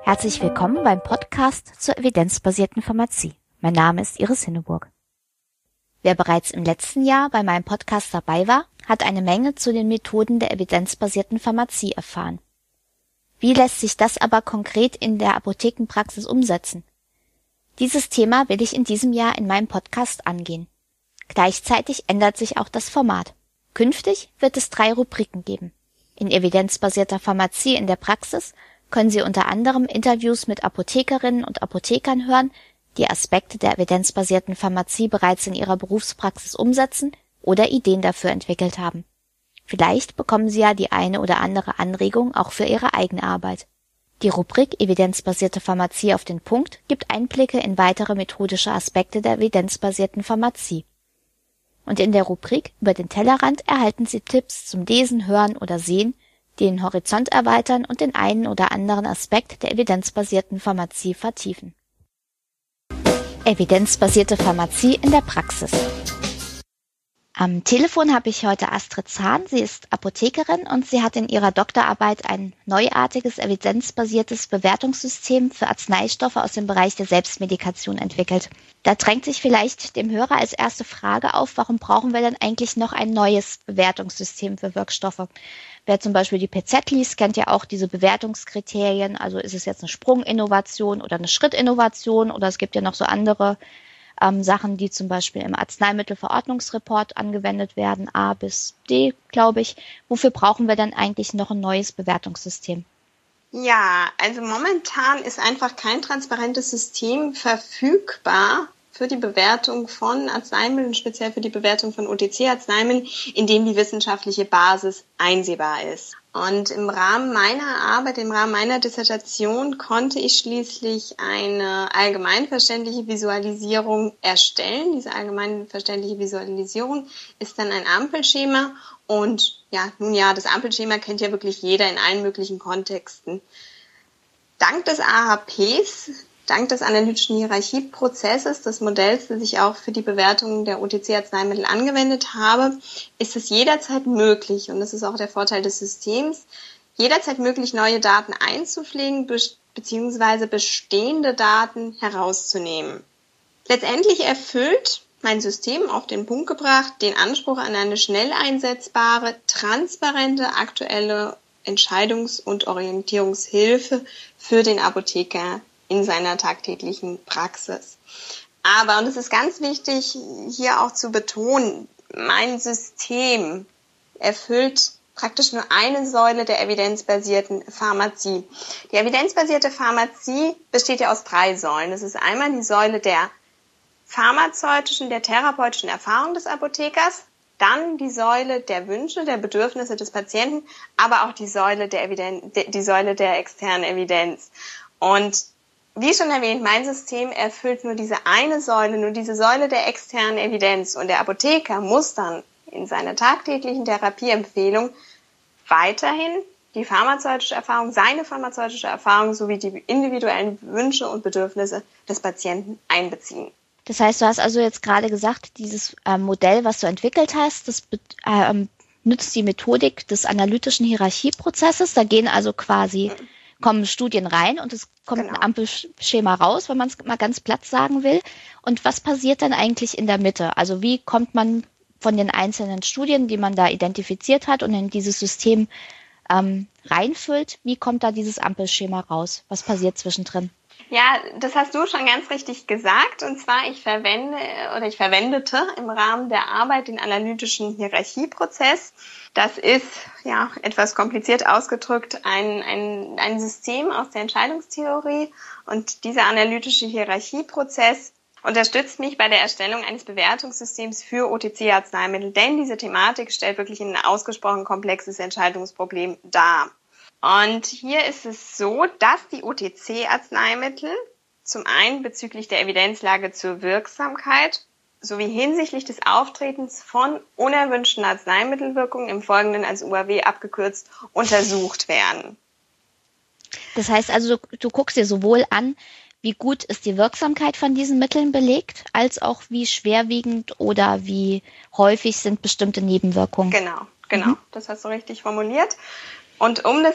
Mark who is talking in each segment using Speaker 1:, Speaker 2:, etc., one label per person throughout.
Speaker 1: Herzlich willkommen beim Podcast zur evidenzbasierten Pharmazie. Mein Name ist Iris Hinneburg. Wer bereits im letzten Jahr bei meinem Podcast dabei war, hat eine Menge zu den Methoden der evidenzbasierten Pharmazie erfahren. Wie lässt sich das aber konkret in der Apothekenpraxis umsetzen? Dieses Thema will ich in diesem Jahr in meinem Podcast angehen. Gleichzeitig ändert sich auch das Format. Künftig wird es 3 Rubriken geben. In evidenzbasierter Pharmazie in der Praxis können Sie unter anderem Interviews mit Apothekerinnen und Apothekern hören, die Aspekte der evidenzbasierten Pharmazie bereits in ihrer Berufspraxis umsetzen oder Ideen dafür entwickelt haben. Vielleicht bekommen Sie ja die eine oder andere Anregung auch für Ihre eigene Arbeit. Die Rubrik Evidenzbasierte Pharmazie auf den Punkt gibt Einblicke in weitere methodische Aspekte der evidenzbasierten Pharmazie. Und in der Rubrik Über den Tellerrand erhalten Sie Tipps zum Lesen, Hören oder Sehen, die den Horizont erweitern und den einen oder anderen Aspekt der evidenzbasierten Pharmazie vertiefen. Evidenzbasierte Pharmazie in der Praxis. Am Telefon habe ich heute Astrid Zahn. Sie ist Apothekerin und sie hat in ihrer Doktorarbeit ein neuartiges, evidenzbasiertes Bewertungssystem für Arzneistoffe aus dem Bereich der Selbstmedikation entwickelt. Da drängt sich vielleicht dem Hörer als erste Frage auf, warum brauchen wir denn eigentlich noch ein neues Bewertungssystem für Wirkstoffe? Wer zum Beispiel die PZ liest, kennt ja auch diese Bewertungskriterien. Also ist es jetzt eine Sprunginnovation oder eine Schrittinnovation oder es gibt ja noch so andere Sachen, die zum Beispiel im Arzneimittelverordnungsreport angewendet werden, A bis D, glaube ich. Wofür brauchen wir denn eigentlich noch ein neues Bewertungssystem?
Speaker 2: Ja, also momentan ist einfach kein transparentes System verfügbar für die Bewertung von Arzneimitteln, speziell für die Bewertung von OTC-Arzneimitteln, in dem die wissenschaftliche Basis einsehbar ist. Und im Rahmen meiner Arbeit, im Rahmen meiner Dissertation konnte ich schließlich eine allgemeinverständliche Visualisierung erstellen. Diese allgemeinverständliche Visualisierung ist dann ein Ampelschema und das Ampelschema kennt ja wirklich jeder in allen möglichen Kontexten. Dank des AHPs, dank des analytischen Hierarchieprozesses, des Modells, das ich auch für die Bewertung der OTC-Arzneimittel angewendet habe, ist es jederzeit möglich, und das ist auch der Vorteil des Systems, jederzeit möglich, neue Daten einzupflegen bzw. bestehende Daten herauszunehmen. Letztendlich erfüllt mein System auf den Punkt gebracht den Anspruch an eine schnell einsetzbare, transparente, aktuelle Entscheidungs- und Orientierungshilfe für den Apotheker in seiner tagtäglichen Praxis. Aber, und es ist ganz wichtig, hier auch zu betonen, mein System erfüllt praktisch nur eine Säule der evidenzbasierten Pharmazie. Die evidenzbasierte Pharmazie besteht ja aus 3 Säulen. Das ist einmal die Säule der pharmazeutischen, der therapeutischen Erfahrung des Apothekers, dann die Säule der Wünsche, der Bedürfnisse des Patienten, aber auch die Säule der externen Evidenz. Und wie schon erwähnt, mein System erfüllt nur diese eine Säule, nur diese Säule der externen Evidenz. Und der Apotheker muss dann in seiner tagtäglichen Therapieempfehlung weiterhin die pharmazeutische Erfahrung, seine pharmazeutische Erfahrung sowie die individuellen Wünsche und Bedürfnisse des Patienten einbeziehen.
Speaker 1: Das heißt, du hast also jetzt gerade gesagt, dieses Modell, was du entwickelt hast, das nützt die Methodik des analytischen Hierarchieprozesses. Da gehen also kommen Studien rein und es kommt ein Ampelschema raus, wenn man es mal ganz platt sagen will. Und was passiert dann eigentlich in der Mitte? Also wie kommt man von den einzelnen Studien, die man da identifiziert hat und in dieses System reinfüllt, wie kommt da dieses Ampelschema raus? Was passiert zwischendrin?
Speaker 2: Ja, das hast du schon ganz richtig gesagt. Und zwar, ich verwendete im Rahmen der Arbeit den analytischen Hierarchieprozess. Das ist, etwas kompliziert ausgedrückt, ein System aus der Entscheidungstheorie. Und dieser analytische Hierarchieprozess unterstützt mich bei der Erstellung eines Bewertungssystems für OTC-Arzneimittel. Denn diese Thematik stellt wirklich ein ausgesprochen komplexes Entscheidungsproblem dar. Und hier ist es so, dass die OTC-Arzneimittel zum einen bezüglich der Evidenzlage zur Wirksamkeit sowie hinsichtlich des Auftretens von unerwünschten Arzneimittelwirkungen im Folgenden als UAW abgekürzt untersucht werden.
Speaker 1: Das heißt also, du guckst dir sowohl an, wie gut ist die Wirksamkeit von diesen Mitteln belegt, als auch wie schwerwiegend oder wie häufig sind bestimmte Nebenwirkungen.
Speaker 2: Genau. Das hast du richtig formuliert. Und um das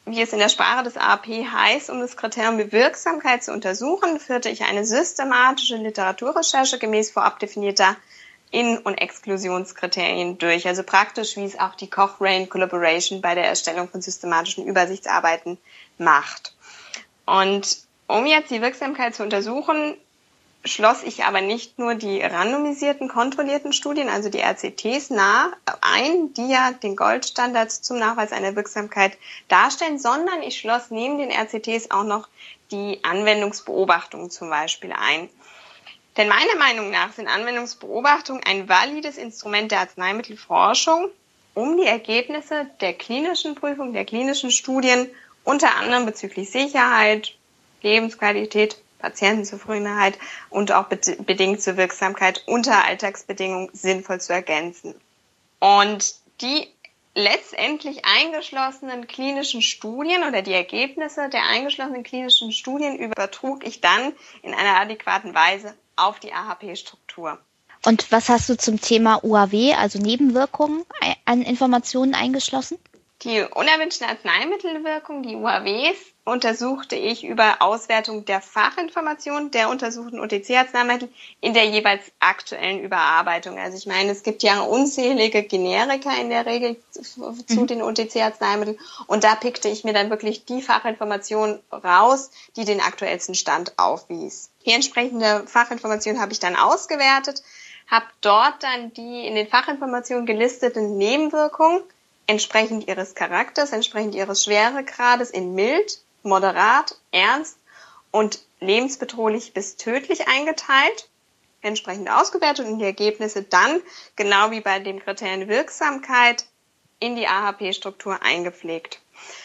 Speaker 2: wie es in der Sprache des AHP heißt, um das Kriterium Wirksamkeit zu untersuchen, führte ich eine systematische Literaturrecherche gemäß vorab definierter In- und Exklusionskriterien durch. Also praktisch, wie es auch die Cochrane Collaboration bei der Erstellung von systematischen Übersichtsarbeiten macht. Und um jetzt die Wirksamkeit zu untersuchen, schloss ich aber nicht nur die randomisierten, kontrollierten Studien, also die RCTs, ein, die ja den Goldstandard zum Nachweis einer Wirksamkeit darstellen, sondern ich schloss neben den RCTs auch noch die Anwendungsbeobachtungen zum Beispiel ein. Denn meiner Meinung nach sind Anwendungsbeobachtungen ein valides Instrument der Arzneimittelforschung, um die Ergebnisse der klinischen Prüfung, der klinischen Studien, unter anderem bezüglich Sicherheit, Lebensqualität, Patientenzufriedenheit und auch bedingt zur Wirksamkeit unter Alltagsbedingungen sinnvoll zu ergänzen. Und die letztendlich eingeschlossenen klinischen Studien oder die Ergebnisse der eingeschlossenen klinischen Studien übertrug ich dann in einer adäquaten Weise auf die AHP-Struktur.
Speaker 1: Und was hast du zum Thema UAW, also Nebenwirkungen, an Informationen eingeschlossen?
Speaker 2: Die unerwünschten Arzneimittelwirkung, die UAWs, untersuchte ich über Auswertung der Fachinformationen der untersuchten OTC-Arzneimittel in der jeweils aktuellen Überarbeitung. Also ich meine, es gibt ja unzählige Generika in der Regel zu den OTC-Arzneimitteln und da pickte ich mir dann wirklich die Fachinformation raus, die den aktuellsten Stand aufwies. Die entsprechende Fachinformation habe ich dann ausgewertet, habe dort dann die in den Fachinformationen gelisteten Nebenwirkungen entsprechend ihres Charakters, entsprechend ihres Schweregrades in mild, moderat, ernst und lebensbedrohlich bis tödlich eingeteilt, entsprechend ausgewertet und die Ergebnisse dann, genau wie bei dem Kriterium Wirksamkeit, in die AHP-Struktur eingepflegt.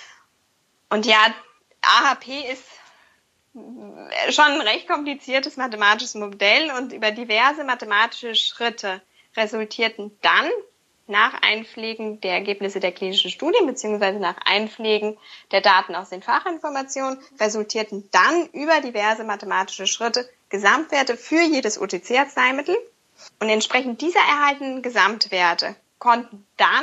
Speaker 2: Und ja, AHP ist schon ein recht kompliziertes mathematisches Modell und über diverse mathematische Schritte resultierten dann nach Einpflegen der Ergebnisse der klinischen Studien bzw. nach Einpflegen der Daten aus den Fachinformationen resultierten dann über diverse mathematische Schritte Gesamtwerte für jedes OTC-Arzneimittel und entsprechend dieser erhaltenen Gesamtwerte konnten dann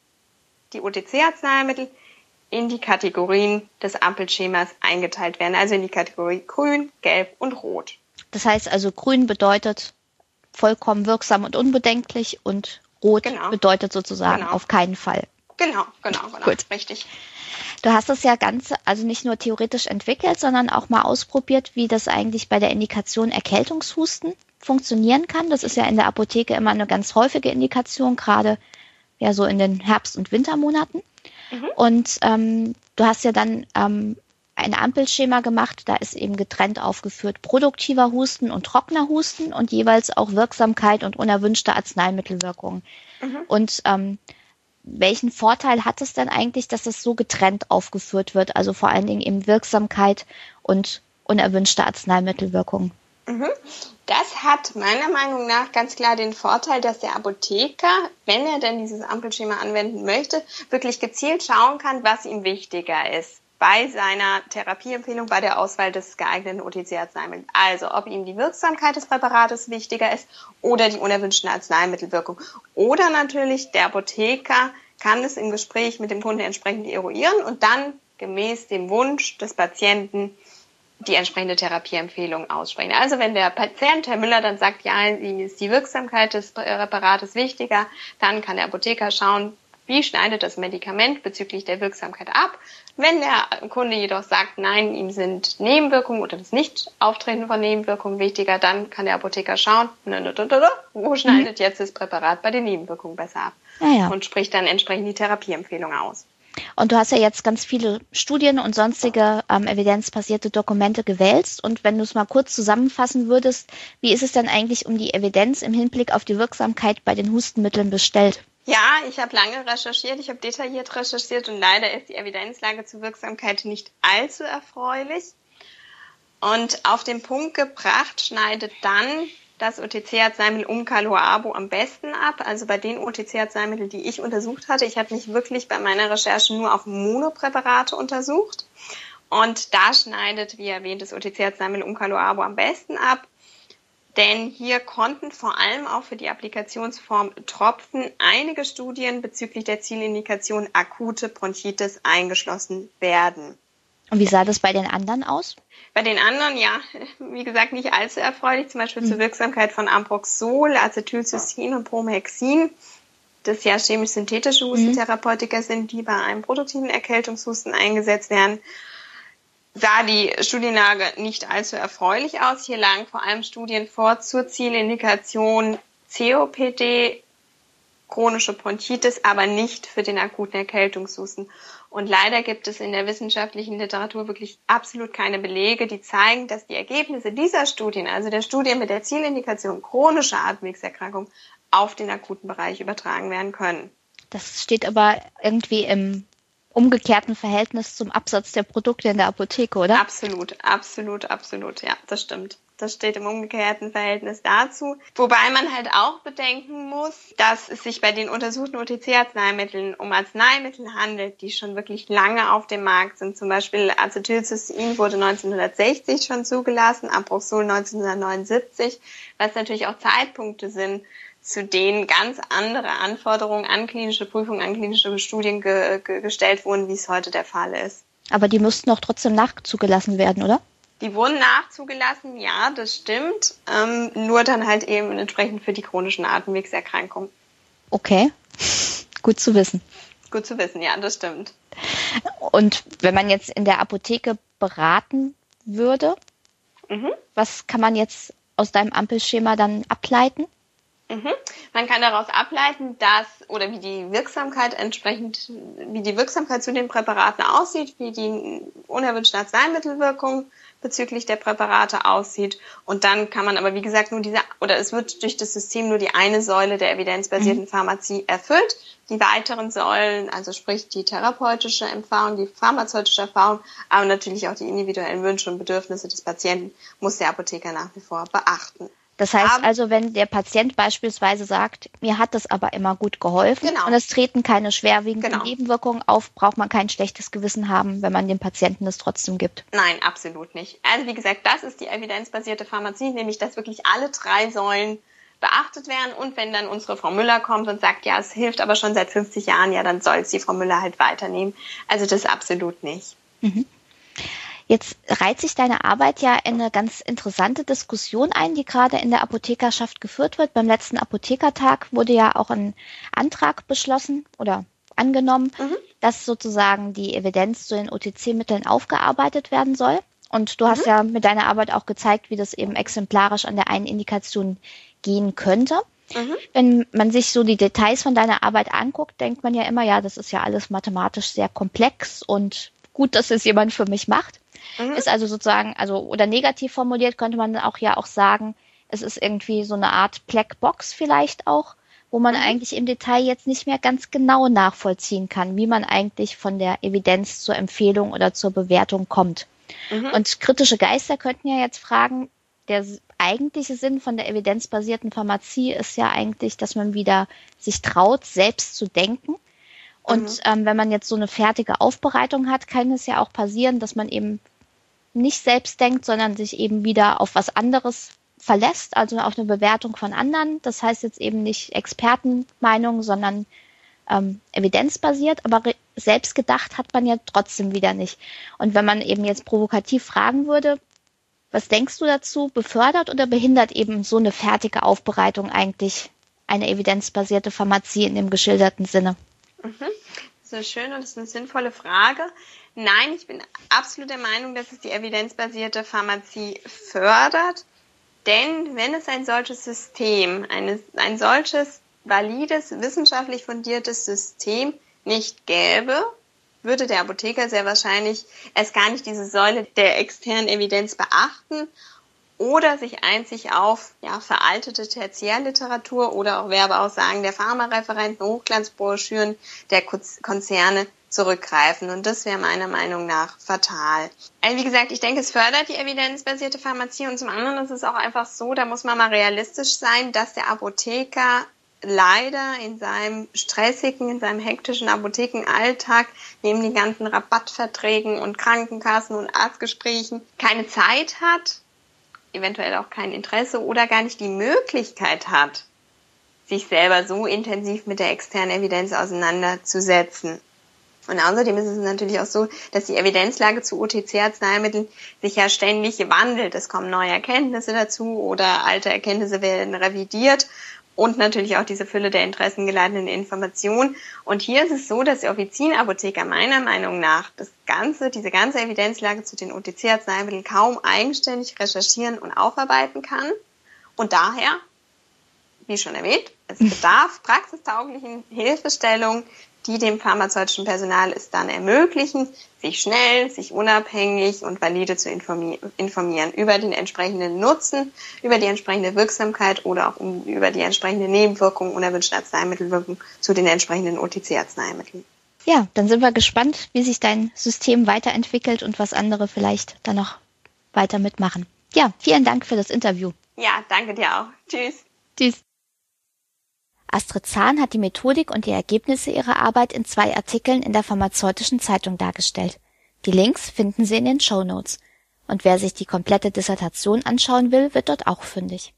Speaker 2: die OTC-Arzneimittel in die Kategorien des Ampelschemas eingeteilt werden, also in die Kategorie Grün, Gelb und Rot.
Speaker 1: Das heißt also, Grün bedeutet vollkommen wirksam und unbedenklich und Rot bedeutet sozusagen auf keinen Fall.
Speaker 2: Genau,
Speaker 1: Gut.
Speaker 2: Richtig.
Speaker 1: Du hast das ja also nicht nur theoretisch entwickelt, sondern auch mal ausprobiert, wie das eigentlich bei der Indikation Erkältungshusten funktionieren kann. Das ist ja in der Apotheke immer eine ganz häufige Indikation, gerade ja so in den Herbst- und Wintermonaten. Und du hast ja dann ein Ampelschema gemacht, da ist eben getrennt aufgeführt produktiver Husten und trockener Husten und jeweils auch Wirksamkeit und unerwünschte Arzneimittelwirkungen. Und welchen Vorteil hat es denn eigentlich, dass es so getrennt aufgeführt wird, also vor allen Dingen eben Wirksamkeit und unerwünschte Arzneimittelwirkungen?
Speaker 2: Das hat meiner Meinung nach ganz klar den Vorteil, dass der Apotheker, wenn er denn dieses Ampelschema anwenden möchte, wirklich gezielt schauen kann, was ihm wichtiger ist bei seiner Therapieempfehlung, bei der Auswahl des geeigneten OTC-Arzneimittels. Also ob ihm die Wirksamkeit des Präparates wichtiger ist oder die unerwünschten Arzneimittelwirkung. Oder natürlich der Apotheker kann es im Gespräch mit dem Kunden entsprechend eruieren und dann gemäß dem Wunsch des Patienten die entsprechende Therapieempfehlung aussprechen. Also wenn der Patient, Herr Müller, dann sagt, ja, ist die Wirksamkeit des Präparates wichtiger, dann kann der Apotheker schauen, wie schneidet das Medikament bezüglich der Wirksamkeit ab. Wenn der Kunde jedoch sagt, nein, ihm sind Nebenwirkungen oder das Nicht-Auftreten von Nebenwirkungen wichtiger, dann kann der Apotheker schauen, wo schneidet jetzt das Präparat bei den Nebenwirkungen besser ab und spricht dann entsprechend die Therapieempfehlung aus.
Speaker 1: Und du hast ja jetzt ganz viele Studien und sonstige evidenzbasierte Dokumente gewälzt. Und wenn du es mal kurz zusammenfassen würdest, wie ist es denn eigentlich um die Evidenz im Hinblick auf die Wirksamkeit bei den Hustenmitteln bestellt?
Speaker 2: Ja, ich habe lange recherchiert, ich habe detailliert recherchiert und leider ist die Evidenzlage zur Wirksamkeit nicht allzu erfreulich. Und auf den Punkt gebracht schneidet dann das OTC-Arzneimittel Umcaloabo am besten ab. Also bei den OTC-Arzneimitteln, die ich untersucht hatte. Ich hatte mich wirklich bei meiner Recherche nur auf Monopräparate untersucht. Und da schneidet, wie erwähnt, das OTC-Arzneimittel Umcaloabo am besten ab. Denn hier konnten vor allem auch für die Applikationsform Tropfen einige Studien bezüglich der Zielindikation akute Bronchitis eingeschlossen werden.
Speaker 1: Und wie sah das bei den anderen aus?
Speaker 2: Bei den anderen, ja, wie gesagt, nicht allzu erfreulich, zum Beispiel zur Wirksamkeit von Ambroxol, Acetylcystein und Bromhexin, das ja chemisch-synthetische Hustentherapeutika sind, die bei einem produktiven Erkältungshusten eingesetzt werden, sah die Studienlage nicht allzu erfreulich aus. Hier lagen vor allem Studien vor zur Zielindikation COPD, chronische Bronchitis, aber nicht für den akuten Erkältungshusten. Und leider gibt es in der wissenschaftlichen Literatur wirklich absolut keine Belege, die zeigen, dass die Ergebnisse dieser Studien, also der Studien mit der Zielindikation chronische Atemwegserkrankung, auf den akuten Bereich übertragen werden können.
Speaker 1: Das steht aber irgendwie im umgekehrten Verhältnis zum Absatz der Produkte in der Apotheke, oder?
Speaker 2: Absolut, ja, das stimmt. Das steht im umgekehrten Verhältnis dazu. Wobei man halt auch bedenken muss, dass es sich bei den untersuchten OTC-Arzneimitteln um Arzneimittel handelt, die schon wirklich lange auf dem Markt sind. Zum Beispiel Acetylcystein wurde 1960 schon zugelassen, Ambroxol 1979, was natürlich auch Zeitpunkte sind, zu denen ganz andere Anforderungen an klinische Prüfungen, an klinische Studien gestellt wurden, wie es heute der Fall ist.
Speaker 1: Aber die müssten auch trotzdem nachzugelassen werden, oder?
Speaker 2: Die wurden nachzugelassen, ja, das stimmt. Nur dann halt eben entsprechend für die chronischen Atemwegserkrankungen.
Speaker 1: Okay, gut zu wissen.
Speaker 2: Gut zu wissen, ja, das stimmt.
Speaker 1: Und wenn man jetzt in der Apotheke beraten würde, was kann man jetzt aus deinem Ampelschema dann ableiten?
Speaker 2: Man kann daraus ableiten, wie die Wirksamkeit zu den Präparaten aussieht, wie die unerwünschte Arzneimittelwirkung bezüglich der Präparate aussieht. Und dann kann man aber, wie gesagt, es wird durch das System nur die eine Säule der evidenzbasierten Pharmazie erfüllt. Die weiteren Säulen, also sprich die therapeutische Erfahrung, die pharmazeutische Erfahrung, aber natürlich auch die individuellen Wünsche und Bedürfnisse des Patienten, muss der Apotheker nach wie vor beachten.
Speaker 1: Das heißt also, wenn der Patient beispielsweise sagt, mir hat das aber immer gut geholfen und es treten keine schwerwiegenden Nebenwirkungen auf, braucht man kein schlechtes Gewissen haben, wenn man dem Patienten das trotzdem gibt.
Speaker 2: Nein, absolut nicht. Also wie gesagt, das ist die evidenzbasierte Pharmazie, nämlich dass wirklich alle 3 Säulen beachtet werden. Und wenn dann unsere Frau Müller kommt und sagt, ja, es hilft aber schon seit 50 Jahren, ja, dann soll es die Frau Müller halt weiternehmen. Also das absolut nicht.
Speaker 1: Jetzt reiht sich deine Arbeit ja in eine ganz interessante Diskussion ein, die gerade in der Apothekerschaft geführt wird. Beim letzten Apothekertag wurde ja auch ein Antrag beschlossen oder angenommen, dass sozusagen die Evidenz zu den OTC-Mitteln aufgearbeitet werden soll. Und du hast ja mit deiner Arbeit auch gezeigt, wie das eben exemplarisch an der einen Indikation gehen könnte. Wenn man sich so die Details von deiner Arbeit anguckt, denkt man ja immer, ja, das ist ja alles mathematisch sehr komplex und gut, dass es jemand für mich macht. Ist also sozusagen, oder negativ formuliert könnte man auch sagen, es ist irgendwie so eine Art Blackbox vielleicht auch, wo man eigentlich im Detail jetzt nicht mehr ganz genau nachvollziehen kann, wie man eigentlich von der Evidenz zur Empfehlung oder zur Bewertung kommt. Und kritische Geister könnten ja jetzt fragen, der eigentliche Sinn von der evidenzbasierten Pharmazie ist ja eigentlich, dass man wieder sich traut, selbst zu denken. Und wenn man jetzt so eine fertige Aufbereitung hat, kann es ja auch passieren, dass man eben nicht selbst denkt, sondern sich eben wieder auf was anderes verlässt, also auf eine Bewertung von anderen. Das heißt jetzt eben nicht Expertenmeinung, sondern evidenzbasiert, aber selbst gedacht hat man ja trotzdem wieder nicht. Und wenn man eben jetzt provokativ fragen würde, was denkst du dazu, befördert oder behindert eben so eine fertige Aufbereitung eigentlich eine evidenzbasierte Pharmazie in dem geschilderten Sinne?
Speaker 2: Das ist schön und das ist eine sinnvolle Frage. Nein, ich bin absolut der Meinung, dass es die evidenzbasierte Pharmazie fördert. Denn wenn es ein solches System, ein solches valides, wissenschaftlich fundiertes System nicht gäbe, würde der Apotheker sehr wahrscheinlich erst gar nicht diese Säule der externen Evidenz beachten oder sich einzig auf veraltete Tertiärliteratur oder auch Werbeaussagen der Pharmareferenten, Hochglanzbroschüren der Konzerne zurückgreifen. Und das wäre meiner Meinung nach fatal. Also wie gesagt, ich denke, es fördert die evidenzbasierte Pharmazie und zum anderen ist es auch einfach so, da muss man mal realistisch sein, dass der Apotheker leider in seinem stressigen, in seinem hektischen Apothekenalltag neben den ganzen Rabattverträgen und Krankenkassen und Arztgesprächen keine Zeit hat, eventuell auch kein Interesse oder gar nicht die Möglichkeit hat, sich selber so intensiv mit der externen Evidenz auseinanderzusetzen. Und außerdem ist es natürlich auch so, dass die Evidenzlage zu OTC-Arzneimitteln sich ja ständig wandelt. Es kommen neue Erkenntnisse dazu oder alte Erkenntnisse werden revidiert und natürlich auch diese Fülle der interessengeleiteten Informationen. Und hier ist es so, dass der Offizienapotheker meiner Meinung nach diese ganze Evidenzlage zu den OTC-Arzneimitteln kaum eigenständig recherchieren und aufarbeiten kann. Und daher, wie schon erwähnt, es bedarf praxistauglichen Hilfestellungen, die dem pharmazeutischen Personal es dann ermöglichen, sich schnell, sich unabhängig und valide zu informieren über den entsprechenden Nutzen, über die entsprechende Wirksamkeit oder auch über die entsprechende Nebenwirkung, unerwünschte Arzneimittelwirkung zu den entsprechenden OTC-Arzneimitteln.
Speaker 1: Ja, dann sind wir gespannt, wie sich dein System weiterentwickelt und was andere vielleicht dann noch weiter mitmachen. Ja, vielen Dank für das Interview.
Speaker 2: Ja, danke dir auch. Tschüss.
Speaker 1: Tschüss. Astrid Zahn hat die Methodik und die Ergebnisse ihrer Arbeit in 2 Artikeln in der Pharmazeutischen Zeitung dargestellt. Die Links finden Sie in den Shownotes. Und wer sich die komplette Dissertation anschauen will, wird dort auch fündig.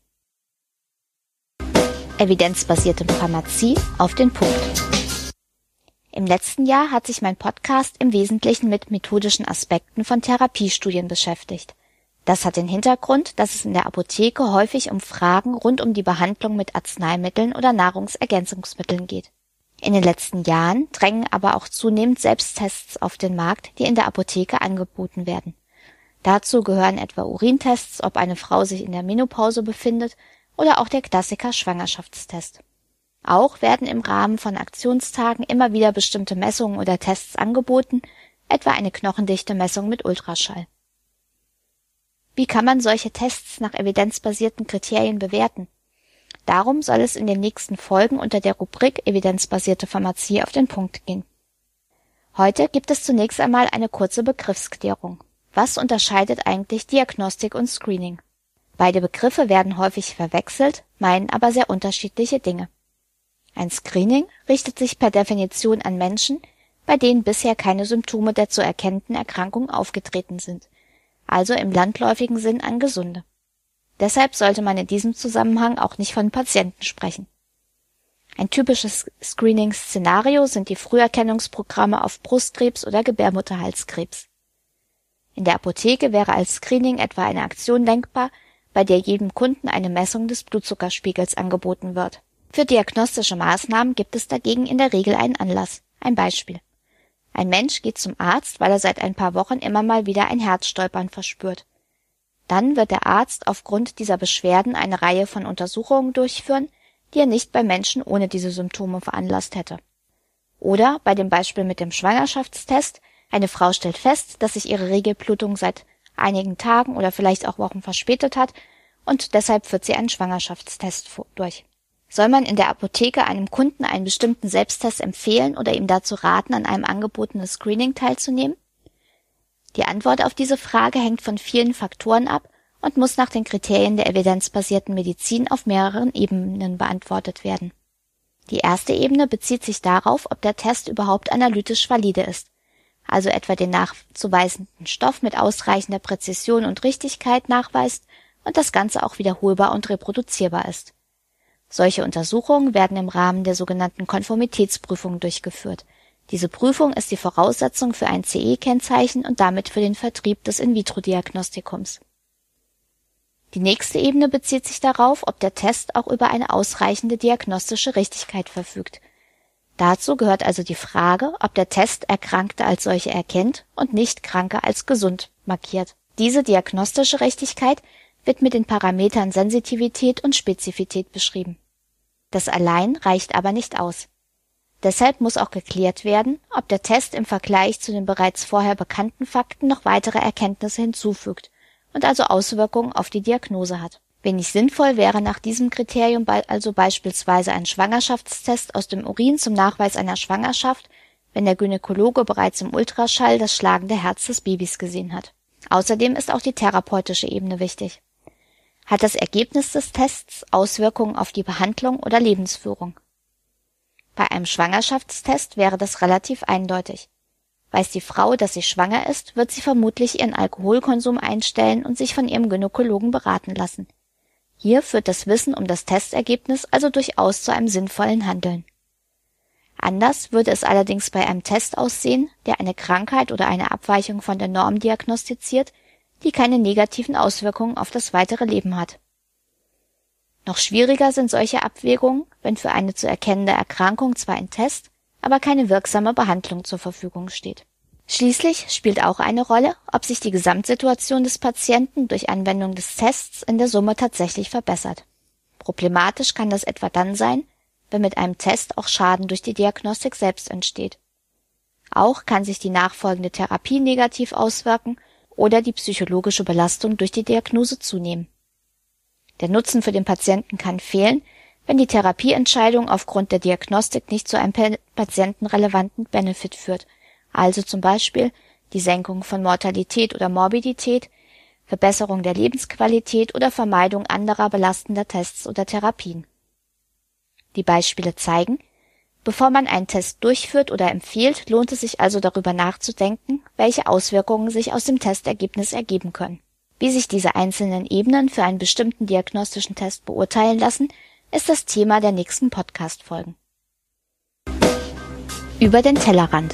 Speaker 1: Evidenzbasierte Pharmazie auf den Punkt. Im letzten Jahr hat sich mein Podcast im Wesentlichen mit methodischen Aspekten von Therapiestudien beschäftigt. Das hat den Hintergrund, dass es in der Apotheke häufig um Fragen rund um die Behandlung mit Arzneimitteln oder Nahrungsergänzungsmitteln geht. In den letzten Jahren drängen aber auch zunehmend Selbsttests auf den Markt, die in der Apotheke angeboten werden. Dazu gehören etwa Urintests, ob eine Frau sich in der Menopause befindet, oder auch der Klassiker Schwangerschaftstest. Auch werden im Rahmen von Aktionstagen immer wieder bestimmte Messungen oder Tests angeboten, etwa eine Knochendichte-Messung mit Ultraschall. Wie kann man solche Tests nach evidenzbasierten Kriterien bewerten? Darum soll es in den nächsten Folgen unter der Rubrik Evidenzbasierte Pharmazie auf den Punkt gehen. Heute gibt es zunächst einmal eine kurze Begriffsklärung. Was unterscheidet eigentlich Diagnostik und Screening? Beide Begriffe werden häufig verwechselt, meinen aber sehr unterschiedliche Dinge. Ein Screening richtet sich per Definition an Menschen, bei denen bisher keine Symptome der zu erkennenden Erkrankung aufgetreten sind, also im landläufigen Sinn an Gesunde. Deshalb sollte man in diesem Zusammenhang auch nicht von Patienten sprechen. Ein typisches Screening-Szenario sind die Früherkennungsprogramme auf Brustkrebs oder Gebärmutterhalskrebs. In der Apotheke wäre als Screening etwa eine Aktion denkbar, bei der jedem Kunden eine Messung des Blutzuckerspiegels angeboten wird. Für diagnostische Maßnahmen gibt es dagegen in der Regel einen Anlass. Ein Beispiel. Ein Mensch geht zum Arzt, weil er seit ein paar Wochen immer mal wieder ein Herzstolpern verspürt. Dann wird der Arzt aufgrund dieser Beschwerden eine Reihe von Untersuchungen durchführen, die er nicht bei Menschen ohne diese Symptome veranlasst hätte. Oder bei dem Beispiel mit dem Schwangerschaftstest, eine Frau stellt fest, dass sich ihre Regelblutung seit einigen Tagen oder vielleicht auch Wochen verspätet hat und deshalb führt sie einen Schwangerschaftstest durch. Soll man in der Apotheke einem Kunden einen bestimmten Selbsttest empfehlen oder ihm dazu raten, an einem angebotenen Screening teilzunehmen? Die Antwort auf diese Frage hängt von vielen Faktoren ab und muss nach den Kriterien der evidenzbasierten Medizin auf mehreren Ebenen beantwortet werden. Die erste Ebene bezieht sich darauf, ob der Test überhaupt analytisch valide ist, also etwa den nachzuweisenden Stoff mit ausreichender Präzision und Richtigkeit nachweist und das Ganze auch wiederholbar und reproduzierbar ist. Solche Untersuchungen werden im Rahmen der sogenannten Konformitätsprüfung durchgeführt. Diese Prüfung ist die Voraussetzung für ein CE-Kennzeichen und damit für den Vertrieb des In-vitro-Diagnostikums. Die nächste Ebene bezieht sich darauf, ob der Test auch über eine ausreichende diagnostische Richtigkeit verfügt. Dazu gehört also die Frage, ob der Test Erkrankte als solche erkennt und nicht Kranke als gesund markiert. Diese diagnostische Richtigkeit wird mit den Parametern Sensitivität und Spezifität beschrieben. Das allein reicht aber nicht aus. Deshalb muss auch geklärt werden, ob der Test im Vergleich zu den bereits vorher bekannten Fakten noch weitere Erkenntnisse hinzufügt und also Auswirkungen auf die Diagnose hat. Wenig sinnvoll wäre nach diesem Kriterium also beispielsweise ein Schwangerschaftstest aus dem Urin zum Nachweis einer Schwangerschaft, wenn der Gynäkologe bereits im Ultraschall das schlagende Herz des Babys gesehen hat. Außerdem ist auch die therapeutische Ebene wichtig. Hat das Ergebnis des Tests Auswirkungen auf die Behandlung oder Lebensführung? Bei einem Schwangerschaftstest wäre das relativ eindeutig. Weiß die Frau, dass sie schwanger ist, wird sie vermutlich ihren Alkoholkonsum einstellen und sich von ihrem Gynäkologen beraten lassen. Hier führt das Wissen um das Testergebnis also durchaus zu einem sinnvollen Handeln. Anders würde es allerdings bei einem Test aussehen, der eine Krankheit oder eine Abweichung von der Norm diagnostiziert, die keine negativen Auswirkungen auf das weitere Leben hat. Noch schwieriger sind solche Abwägungen, wenn für eine zu erkennende Erkrankung zwar ein Test, aber keine wirksame Behandlung zur Verfügung steht. Schließlich spielt auch eine Rolle, ob sich die Gesamtsituation des Patienten durch Anwendung des Tests in der Summe tatsächlich verbessert. Problematisch kann das etwa dann sein, wenn mit einem Test auch Schaden durch die Diagnostik selbst entsteht. Auch kann sich die nachfolgende Therapie negativ auswirken oder die psychologische Belastung durch die Diagnose zunehmen. Der Nutzen für den Patienten kann fehlen, wenn die Therapieentscheidung aufgrund der Diagnostik nicht zu einem patientenrelevanten Benefit führt, also zum Beispiel die Senkung von Mortalität oder Morbidität, Verbesserung der Lebensqualität oder Vermeidung anderer belastender Tests oder Therapien. Die Beispiele zeigen, bevor man einen Test durchführt oder empfiehlt, lohnt es sich also darüber nachzudenken, welche Auswirkungen sich aus dem Testergebnis ergeben können. Wie sich diese einzelnen Ebenen für einen bestimmten diagnostischen Test beurteilen lassen, ist das Thema der nächsten Podcast-Folgen. Über den Tellerrand.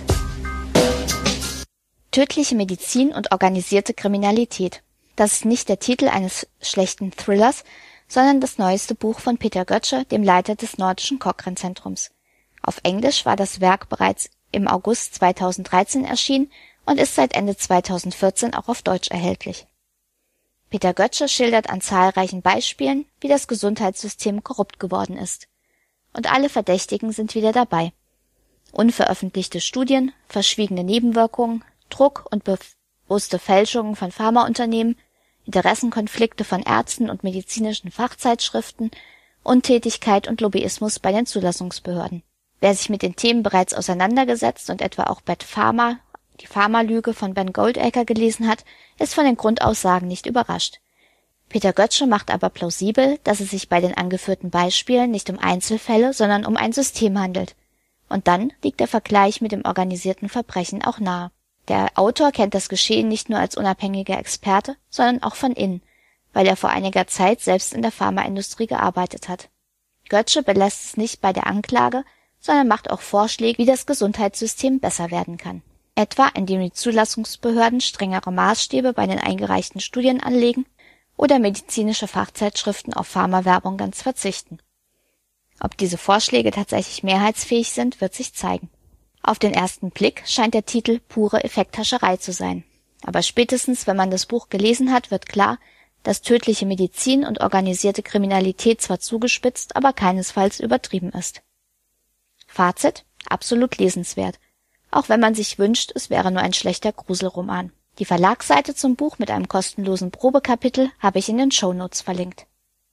Speaker 1: Tödliche Medizin und organisierte Kriminalität. Das ist nicht der Titel eines schlechten Thrillers, sondern das neueste Buch von Peter Gøtzsche, dem Leiter des Nordischen Cochrane-Zentrums. Auf Englisch war das Werk bereits im August 2013 erschienen und ist seit Ende 2014 auch auf Deutsch erhältlich. Peter Gøtzsche schildert an zahlreichen Beispielen, wie das Gesundheitssystem korrupt geworden ist. Und alle Verdächtigen sind wieder dabei. Unveröffentlichte Studien, verschwiegene Nebenwirkungen, Druck und bewusste Fälschungen von Pharmaunternehmen, Interessenkonflikte von Ärzten und medizinischen Fachzeitschriften, Untätigkeit und Lobbyismus bei den Zulassungsbehörden. Wer sich mit den Themen bereits auseinandergesetzt und etwa auch Bad Pharma, die Pharmalüge von Ben Goldacre gelesen hat, ist von den Grundaussagen nicht überrascht. Peter Gøtzsche macht aber plausibel, dass es sich bei den angeführten Beispielen nicht um Einzelfälle, sondern um ein System handelt. Und dann liegt der Vergleich mit dem organisierten Verbrechen auch nahe. Der Autor kennt das Geschehen nicht nur als unabhängiger Experte, sondern auch von innen, weil er vor einiger Zeit selbst in der Pharmaindustrie gearbeitet hat. Gøtzsche belässt es nicht bei der Anklage, sondern macht auch Vorschläge, wie das Gesundheitssystem besser werden kann. Etwa indem die Zulassungsbehörden strengere Maßstäbe bei den eingereichten Studien anlegen oder medizinische Fachzeitschriften auf Pharmawerbung ganz verzichten. Ob diese Vorschläge tatsächlich mehrheitsfähig sind, wird sich zeigen. Auf den ersten Blick scheint der Titel pure Effekthascherei zu sein. Aber spätestens, wenn man das Buch gelesen hat, wird klar, dass tödliche Medizin und organisierte Kriminalität zwar zugespitzt, aber keinesfalls übertrieben ist. Fazit: absolut lesenswert. Auch wenn man sich wünscht, es wäre nur ein schlechter Gruselroman. Die Verlagsseite zum Buch mit einem kostenlosen Probekapitel habe ich in den Shownotes verlinkt.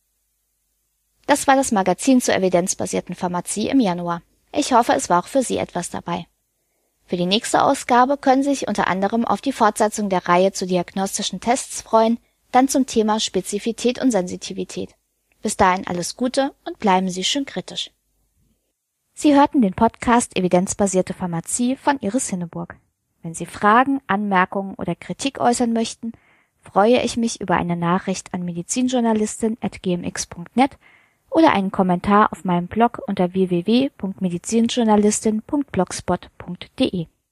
Speaker 1: Das war das Magazin zur evidenzbasierten Pharmazie im Januar. Ich hoffe, es war auch für Sie etwas dabei. Für die nächste Ausgabe können Sie sich unter anderem auf die Fortsetzung der Reihe zu diagnostischen Tests freuen, dann zum Thema Spezifität und Sensitivität. Bis dahin alles Gute und bleiben Sie schön kritisch. Sie hörten den Podcast Evidenzbasierte Pharmazie von Iris Hinneburg. Wenn Sie Fragen, Anmerkungen oder Kritik äußern möchten, freue ich mich über eine Nachricht an medizinjournalistin@gmx.net oder einen Kommentar auf meinem Blog unter www.medizinjournalistin.blogspot.de.